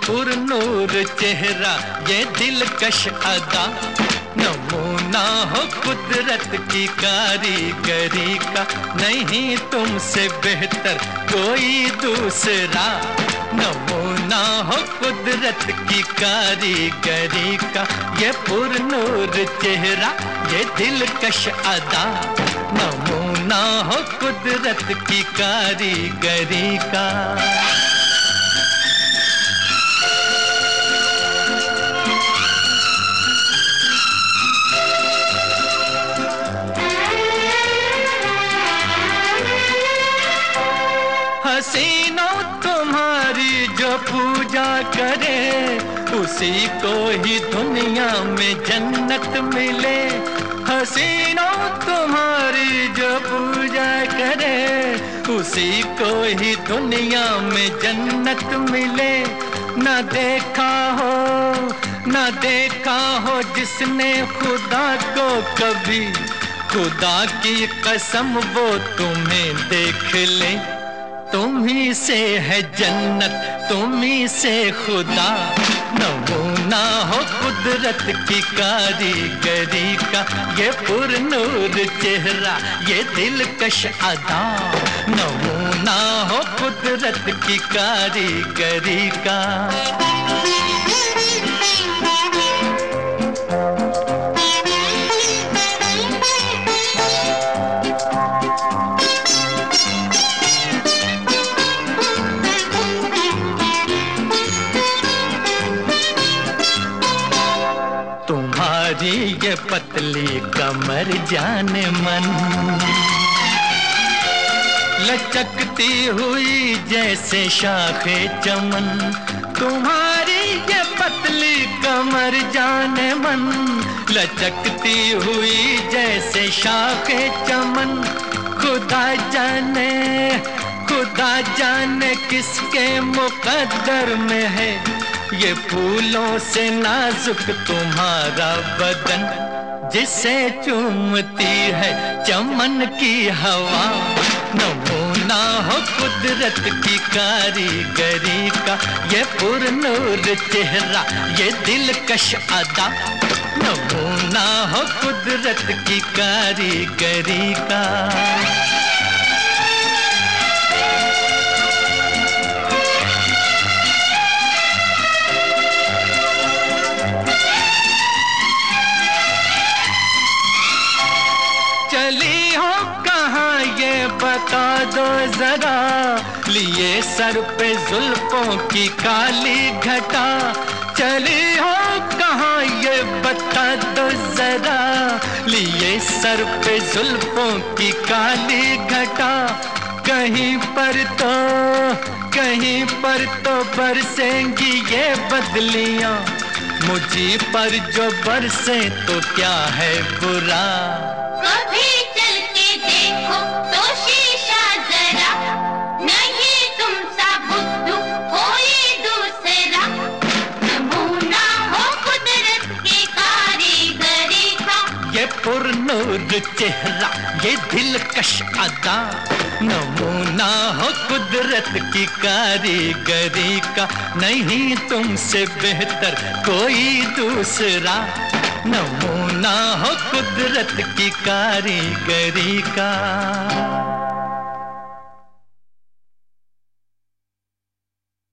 पुरनूर चेहरा, ये दिलकश अदा, नमूना हो कुदरत की कारीगरी का, नहीं तुमसे बेहतर कोई दूसरा। नमूना हो कुदरत की कारीगरी का, ये पुरनूर चेहरा, ये दिलकश अदा, नमूना हो कुदरत की कारीगरी का। हसीनों तुम्हारी जो पूजा करे, उसी को ही दुनिया में जन्नत मिले। हसीनों तुम्हारी जो पूजा करे, उसी को ही दुनिया में जन्नत मिले। न देखा हो जिसने खुदा को कभी, खुदा की कसम वो तुम्हें देख ले। तुम्ही से है जन्नत, तुम्ही से खुदा, नमूना हो कुदरत की कारीगरी का, ये पुरनूर चेहरा, ये दिलकश अदा, नमूना हो कुदरत की कारीगरी का। तुम्हारी ये पतली कमर जाने मन, लचकती हुई जैसे शाखे चमन। तुम्हारी ये पतली कमर जाने मन, लचकती हुई जैसे शाखे चमन। खुदा जाने किसके मुकद्दर में है, ये फूलों से नाजुक तुम्हारा बदन, जिसे चूमती है चमन की हवा। नमूना हो कुदरत की कारीगरी का, ये पुरनूर चेहरा, ये दिलकश अदा, नमूना हो कुदरत की कारीगरी का। चली हो कहाँ ये बता दो जरा, लिए सर पे जुल्फों की काली घटा। चली हो कहाँ ये बता दो जरा, लिए सर पे जुल्फों की काली घटा। कहीं पर तो बरसेंगी ये बदलियां, मुझी पर जो बरसे तो क्या है बुरा। कभी चल के देखो तो शीशा जरा, नहीं तुम सा बुद्धू कोई दूसरा। नमूना हो कुदरत की कारीगरी का, ये पुरनूर चेहरा, ये दिलकश अदा, नमूना हो कुदरत की कारीगरी का, नहीं तुमसे बेहतर कोई दूसरा। नमूना हो कुदरत की कारीगरी का।